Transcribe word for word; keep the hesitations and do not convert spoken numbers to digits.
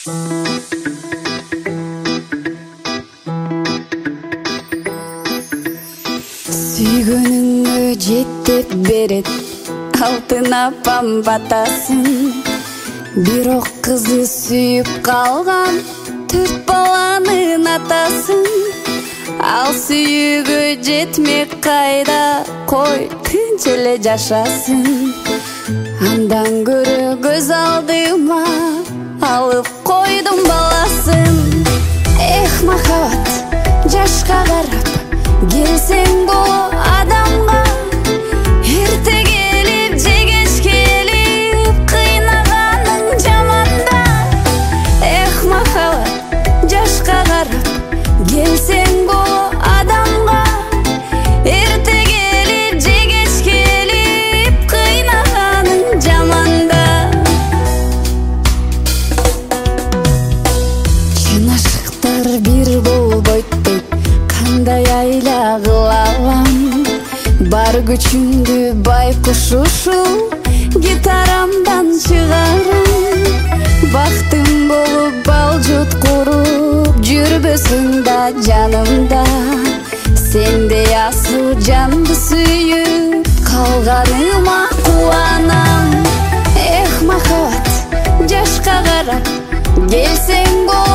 Сүйгөнүңө жеттеп берет алтын апам батасын. Бирок кызы сүйүп калган төрт баланын атасын. Ал сүйүүгө жетмек кайда, кой тынч эле жашасын. Андан көрө көз алдыма алып койдум баласын. Эх, махабат, жашка карап келсең бул адамга, эрте келип же кеч келип кыйнаганың жаманда. Эх, махабат, жашка карап келсең бул адамга, эрте келип же кеч келип кыйнаганың жаманда. Чын ашыктар бир болбойт дейт, кандай айла кылалам. Бар күчүмдү байкуш ушул гитарамдан чыгарам. Бактым болуп балжут куруп жүрбөсүң да жанымда. Сендей асыл жанды сүйүп калганыма кубанам. Эх, махабат, жашка карап келсең бул